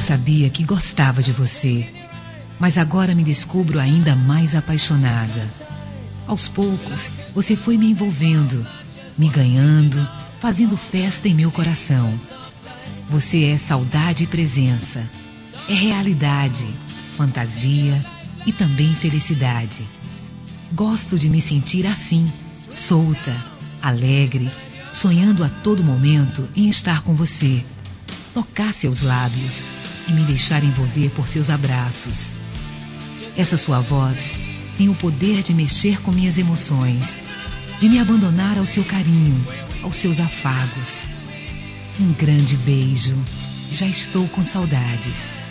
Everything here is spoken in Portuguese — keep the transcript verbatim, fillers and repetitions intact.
sabia que gostava de você, mas agora me descubro ainda mais apaixonada. Aos poucos, você foi me envolvendo, me ganhando, fazendo festa em meu coração. Você é saudade e presença, é realidade, fantasia e também felicidade. Gosto de me sentir assim, solta, alegre, sonhando a todo momento em estar com você, tocar seus lábios e me deixar envolver por seus abraços. Essa sua voz tem o poder de mexer com minhas emoções, de me abandonar ao seu carinho, aos seus afagos. Um grande beijo. Já estou com saudades.